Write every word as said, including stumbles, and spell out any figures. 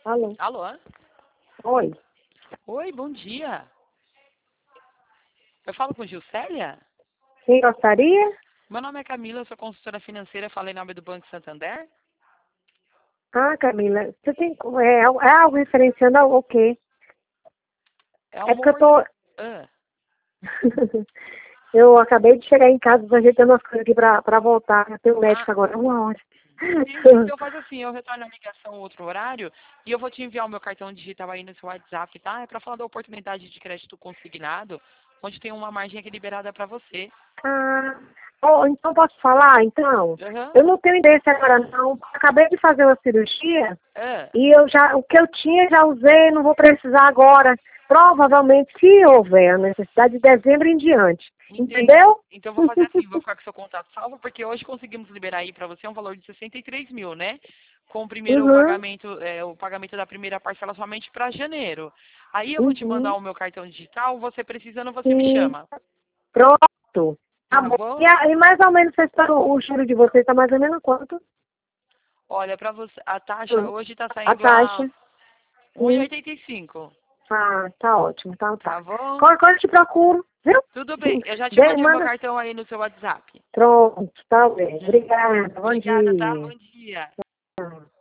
Alô? Alô? Oi. Oi, bom dia. Eu falo com Gilcélia? Quem gostaria? Meu nome é Camila, eu sou consultora financeira, falei em nome do Banco Santander. Ah, Camila, você tem. É, é algo referenciando ao quê? É É porque eu uma... tô. Ah, Eu acabei de chegar em casa, tô ajeitando as coisas aqui pra, pra voltar. Eu tenho ah, médico agora, uma hora. sim, então faz assim, eu retorno a ligação outro horário e eu vou te enviar o meu cartão digital aí no seu WhatsApp, tá? É pra falar da oportunidade de crédito consignado, onde tem uma margem aqui liberada pra você. Ah, oh, então posso falar, então? Aham. Eu não tenho interesse agora, não. Acabei de fazer uma cirurgia. Ah, E eu já, o que eu tinha já usei, não vou precisar agora. Provavelmente, se houver a necessidade, de dezembro em diante. entendi. Entendeu? Então eu vou fazer assim, vou ficar com seu contato salvo, porque hoje conseguimos liberar aí pra você um valor de sessenta e três mil, né? Com o primeiro Uhum, pagamento, é, o pagamento da primeira parcela somente para janeiro. Aí eu vou te mandar uhum, o meu cartão digital, você precisando, você me sim. chama. Pronto. Tá Tá bom. E, bom? a- e mais ou menos vocês estão, o juro de vocês está mais ou menos quanto? Olha, para você, a taxa Hum, hoje está A saindo a taxa? um e Hum. oitenta e cinco. Ah, tá ótimo, então Tá tá. bom? Quando, quando eu te procuro, viu? Tudo bem, eu já te De, mandei o meu manda. cartão aí no seu WhatsApp. Pronto, tá bem. Obrigada. Bom Obrigada, tá? dia. Bom dia. Tchau.